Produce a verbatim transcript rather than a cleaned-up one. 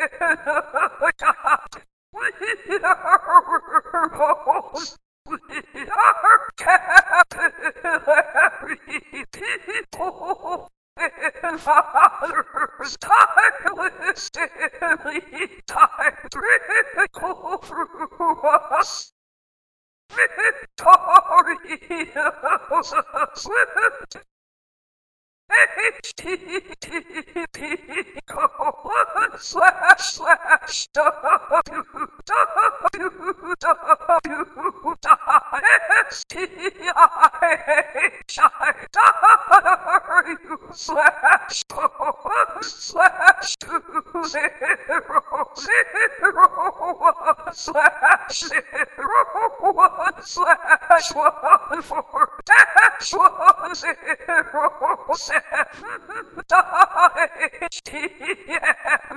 We are capillary people in others tirelessly tyrannical through us. Victorious H T T P colon slash slash w w w dot s t i h i dot u slash colon slash two zero zero one slash zero one slash one four dash one zero seven dot H T M